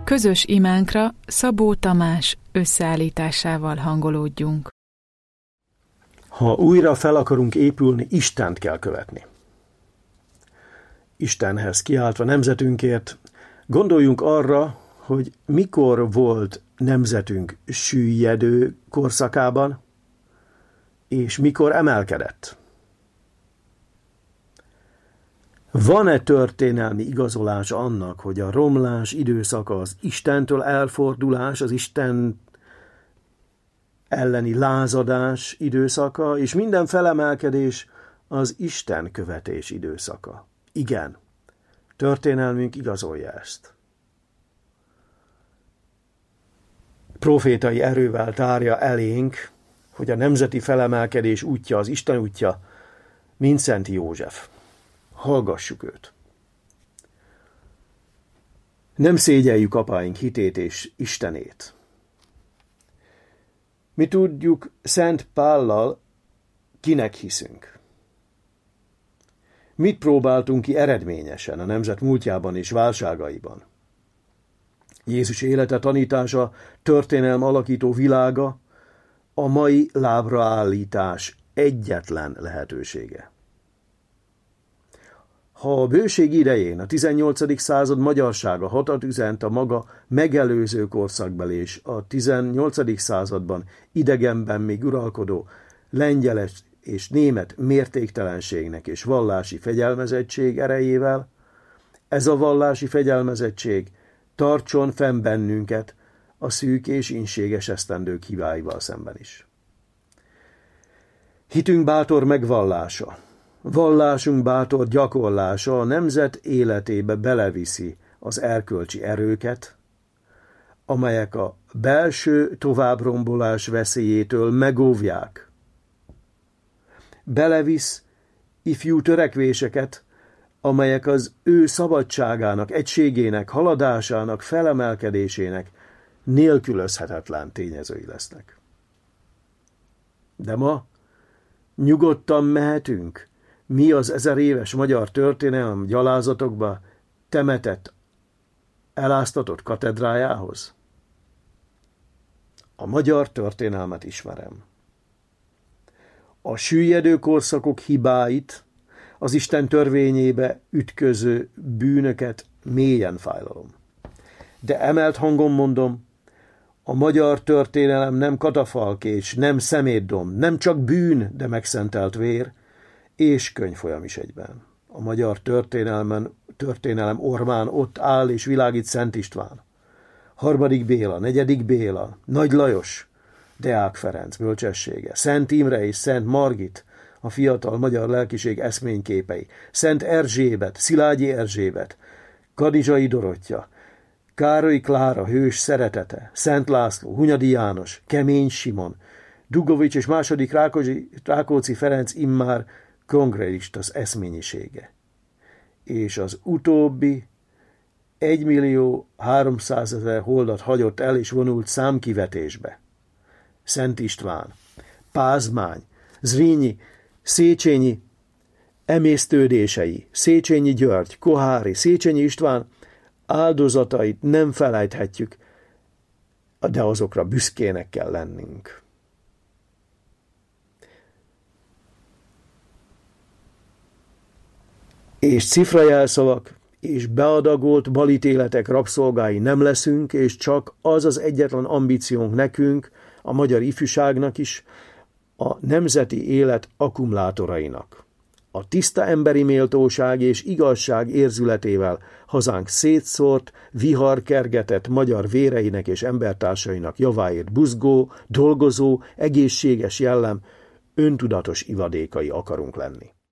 Közös imánkra Szabó Tamás összeállításával hangolódjunk. Ha újra fel akarunk épülni, Istent kell követni. Istenhez kiáltva nemzetünkért, gondoljunk arra, hogy mikor volt nemzetünk süllyedő korszakában, és mikor emelkedett. Van-e történelmi igazolás annak, hogy a romlás időszaka az Istentől elfordulás, az Isten elleni lázadás időszaka, és minden felemelkedés az Isten követés időszaka? Igen, történelmünk igazolja ezt. Profétai erővel tárja elénk, hogy a nemzeti felemelkedés útja, az Isten útja, mint Szent József. Hallgassuk őt. Nem szégyeljük apáink hitét és Istenét. Mi tudjuk Szent Pállal, kinek hiszünk. Mit próbáltunk ki eredményesen a nemzet múltjában és válságaiban? Jézus élete, tanítása, történelem alakító világa a mai lábraállítás egyetlen lehetősége. Ha a bőség idején a 18. század magyarsága hatat üzent a maga megelőző korszakbeli és a 18. században idegenben még uralkodó lengyel és német mértéktelenségnek és vallási fegyelmezettség erejével, ez a vallási fegyelmezettség tartson fenn bennünket a szűk és inséges esztendők hibáival szemben is. Hitünk bátor megvallása, vallásunk bátor gyakorlása a nemzet életébe beleviszi az erkölcsi erőket, amelyek a belső továbbrombolás veszélyétől megóvják. Belevisz ifjú törekvéseket, amelyek az ő szabadságának, egységének, haladásának, felemelkedésének nélkülözhetetlen tényezői lesznek. De ma nyugodtan mehetünk mi az 1000 éves magyar történelem gyalázatokba temetett, eláztatott katedrájához? A magyar történelmet ismerem. A süllyedő korszakok hibáit, az Isten törvényébe ütköző bűnöket mélyen fájlalom. De emelt hangon mondom, a magyar történelem nem katafalk és nem szemétdom, nem csak bűn, de megszentelt vér, és könyvfolyam is egyben. A magyar történelem ormán ott áll és világít Szent István, 3. Béla, 4. Béla, Nagy Lajos, Deák Ferenc bölcsessége, Szent Imre és Szent Margit, a fiatal magyar lelkiség eszményképei, Szent Erzsébet, Szilágyi Erzsébet, Kanizsai Dorottya, Károly Klára hős szeretete, Szent László, Hunyadi János, Kemény Simon, Dugovics és II. Rákóczi Ferenc immár kongregistas eszményisége. És az utóbbi 1.300.000 holdat hagyott el és vonult számkivetésbe. Szent István, Pázmány, Zrínyi, Széchenyi emésztődései, Széchenyi György, Kohári, Széchenyi István áldozatait nem felejthetjük, de azokra büszkének kell lennünk. És cifrajelszavak és beadagolt balítéletek rabszolgái nem leszünk, és csak az az egyetlen ambíciónk nekünk, a magyar ifjúságnak is, a nemzeti élet akkumulátorainak. A tiszta emberi méltóság és igazság érzületével hazánk szétszórt, viharkergetett magyar véreinek és embertársainak javáért buzgó, dolgozó, egészséges jellem, öntudatos ivadékai akarunk lenni.